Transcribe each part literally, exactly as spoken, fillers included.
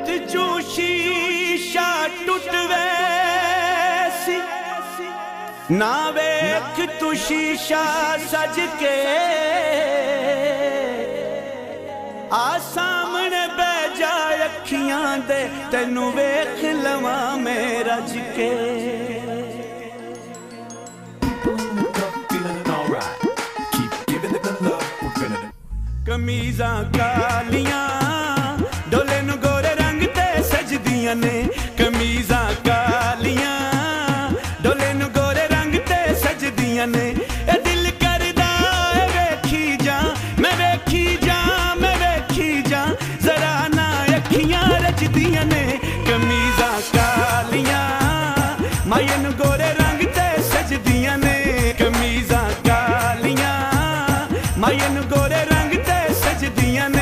चू शीशा टुट वैसी ना वेख तू शीशा सज के आ सामने बह जा अखियां दे तेनू वेख लवां मैं रज के। कमीज़ां कालियां डोले नू गोरे रंग ते सजदियां ने, कमीज़ां कालियां डोले नू गोरे रंग ते सजदियां ने। ए दिल करदा ए वेखी जा मैं वेखी जा मैं वेखी जा जरा ना अखियां रजदियां ने। कमीज़ां कालियां माये नू गोरे रंग ते सजदियां ने, कमीज़ां कालियां माये नू गोरे रंग ते सजदियां ने।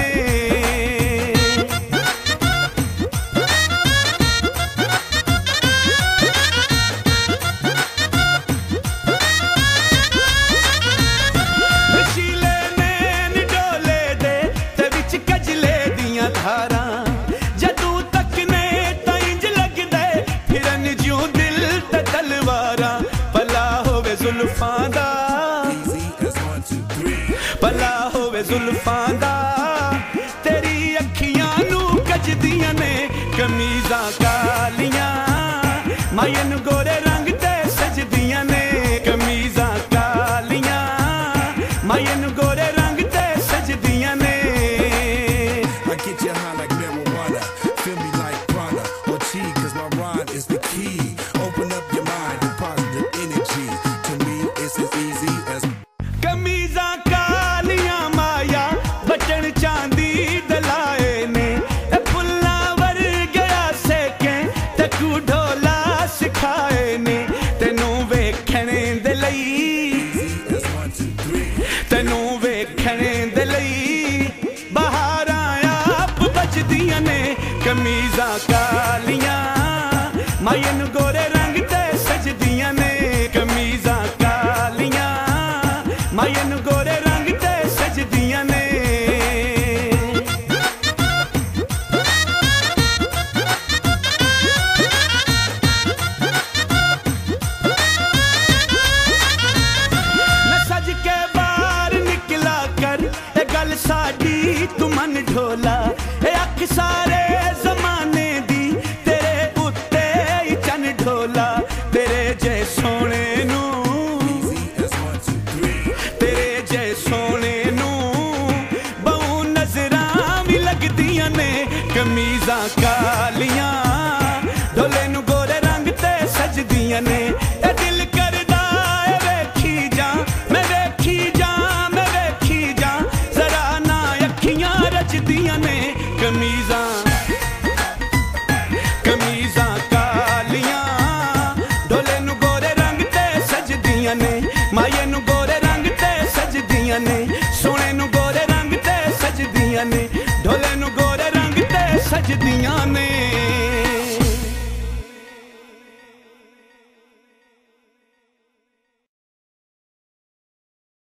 नशीले नैन डोले दे ते विच कजले दियां धारां जदू तक ने तां इंज लगदे फिरन ज्यों दिल ते तलवारां। भला होवे जुल्फां दा भला होवे जुल्फां दा तेरी अखियां नू कजदियां ने। कमीज़ां कालियां माये नू गोरे रंग ते सजदियां ने, कमीज़ां कालियां माये नू गोरे रंग ते सजदियां ने। I get you high like marijuana, feel me like prana or chi, cause my rhyme is the key. Open up your mind and positive energy. To me it's as easy as कमीज़ां कालियां माया button चांदी दलाए ने, ए फुल्लां वर्गया सेके ते कू ढोला सिखाए ने। तेनू वेखणे दे लई as one, two, three. तेनू वेखणे दे लई बहारां आप बजदियां ने। कमीज़ां कालियां माये नू गोरे रंग ते सजदियां ने, कमीज़ां कालियां माये नू गोरे रंग ते सजदियां ने। न सज के बाहर निकला कर ए गल साडी तू मन ढोला, ए अख सारे जमाने दी तेरे उत्ते ही चन ढोला। तेरे जे सोने नू As one, two, three. तेरे जे सोने नू बहु नजरां भी लगदियां ने। कमीज़ां कालियां ढोले नू गोरे रंग ते सजदियां ने। ए दिल करदा ए वेखी जा मैं वेखी जा मैं वेखी जा जरा ना अखियां रजदियां ने। कमीज़ां कमीज़ां कालियां ढोले नू गोरे रंग ते सजदियां ने, माये नू गोरे रंग ते सजदियां ने, सोने नू गोरे रंग ते सजदियां ने, ढोले नू गोरे रंग ते सजदियां ने।